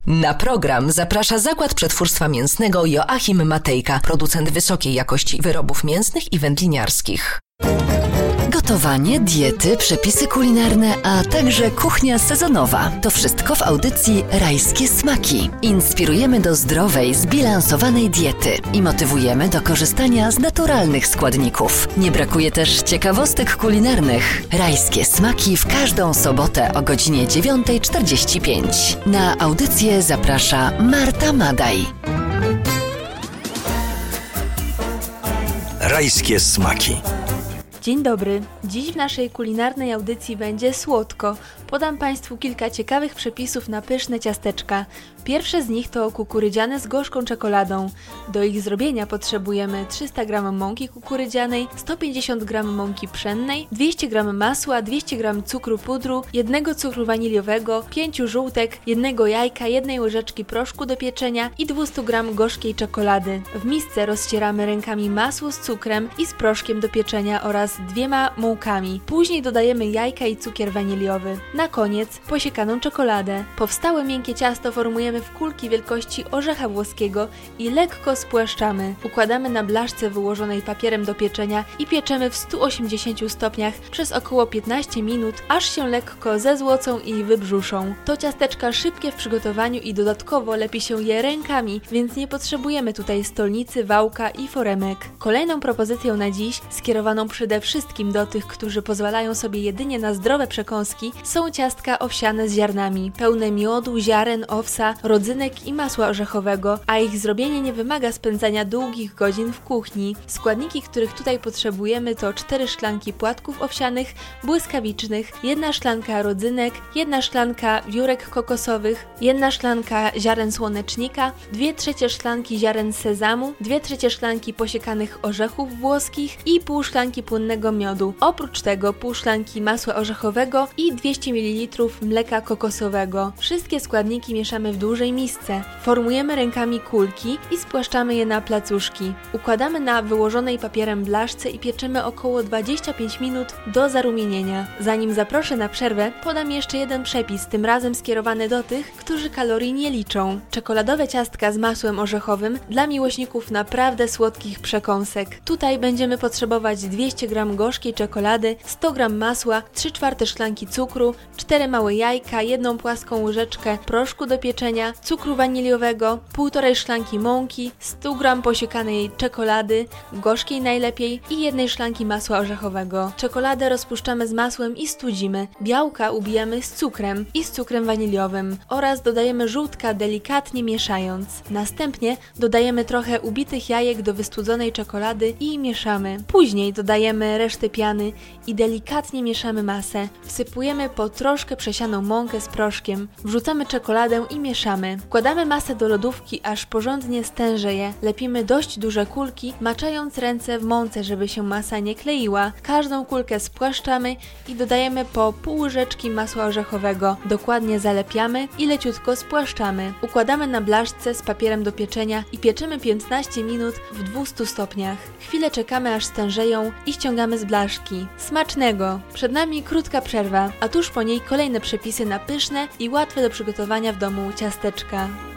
Na program zaprasza Zakład Przetwórstwa Mięsnego Joachim Matejka, producent wysokiej jakości wyrobów mięsnych i wędliniarskich. Gotowanie, diety, przepisy kulinarne, a także kuchnia sezonowa. To wszystko w audycji Rajskie Smaki. Inspirujemy do zdrowej, zbilansowanej diety i motywujemy do korzystania z naturalnych składników. Nie brakuje też ciekawostek kulinarnych. Rajskie Smaki w każdą sobotę o godzinie 9:45. Na audycję zaprasza Marta Madaj. Rajskie Smaki. Dzień dobry. Dziś w naszej kulinarnej audycji będzie słodko. Podam Państwu kilka ciekawych przepisów na pyszne ciasteczka. Pierwsze z nich to kukurydziane z gorzką czekoladą. Do ich zrobienia potrzebujemy 300 g mąki kukurydzianej, 150 g mąki pszennej, 200 g masła, 200 g cukru pudru, 1 cukru waniliowego, 5 żółtek, 1 jajka, 1 łyżeczki proszku do pieczenia i 200 g gorzkiej czekolady. W misce rozcieramy rękami masło z cukrem i z proszkiem do pieczenia oraz 2 mąkami. Później dodajemy jajka i cukier waniliowy. Na koniec posiekaną czekoladę. Powstałe miękkie ciasto formujemy w kulki wielkości orzecha włoskiego i lekko spłaszczamy. Układamy na blaszce wyłożonej papierem do pieczenia i pieczemy w 180 stopniach przez około 15 minut, aż się lekko zezłocą i wybrzuszą. To ciasteczka szybkie w przygotowaniu i dodatkowo lepi się je rękami, więc nie potrzebujemy tutaj stolnicy, wałka i foremek. Kolejną propozycją na dziś, skierowaną przede wszystkim do tych, którzy pozwalają sobie jedynie na zdrowe przekąski, są ciastka owsiane z ziarnami, pełne miodu, ziaren, owsa, rodzynek i masła orzechowego, a ich zrobienie nie wymaga spędzania długich godzin w kuchni. Składniki, których tutaj potrzebujemy, to 4 szklanki płatków owsianych, błyskawicznych, 1 szklanka rodzynek, 1 szklanka wiórek kokosowych, 1 szklanka ziaren słonecznika, 2/3 szklanki ziaren sezamu, 2/3 szklanki posiekanych orzechów włoskich i pół szklanki płynnego miodu. Oprócz tego pół szklanki masła orzechowego i 200 ml mleka kokosowego. Wszystkie składniki mieszamy w dużej misce. Formujemy rękami kulki i spłaszczamy je na placuszki. Układamy na wyłożonej papierem blaszce i pieczymy około 25 minut do zarumienienia. Zanim zaproszę na przerwę, podam jeszcze jeden przepis, tym razem skierowany do tych, którzy kalorii nie liczą. Czekoladowe ciastka z masłem orzechowym dla miłośników naprawdę słodkich przekąsek. Tutaj będziemy potrzebować 200 g gorzkiej czekolady, 100 g masła, 3/4 szklanki cukru, 4 małe jajka, 1 płaską łyżeczkę proszku do pieczenia, cukru waniliowego, 1,5 szklanki mąki, 100 g posiekanej czekolady, gorzkiej najlepiej i 1 szklanki masła orzechowego. Czekoladę rozpuszczamy z masłem i studzimy. Białka ubijamy z cukrem i z cukrem waniliowym oraz dodajemy żółtka, delikatnie mieszając. Następnie dodajemy trochę ubitych jajek do wystudzonej czekolady i mieszamy. Później dodajemy resztę piany i delikatnie mieszamy masę. Wsypujemy po troszkę przesianą mąkę z proszkiem. Wrzucamy czekoladę i mieszamy. Wkładamy masę do lodówki, aż porządnie stężeje. Lepimy dość duże kulki, maczając ręce w mące, żeby się masa nie kleiła. Każdą kulkę spłaszczamy i dodajemy po pół łyżeczki masła orzechowego. Dokładnie zalepiamy i leciutko spłaszczamy. Układamy na blaszce z papierem do pieczenia i pieczymy 15 minut w 200 stopniach. Chwilę czekamy, aż stężeją i ściągamy z blaszki. Smacznego! Przed nami krótka przerwa, a tuż po niej kolejne przepisy na pyszne i łatwe do przygotowania w domu ciasteczka.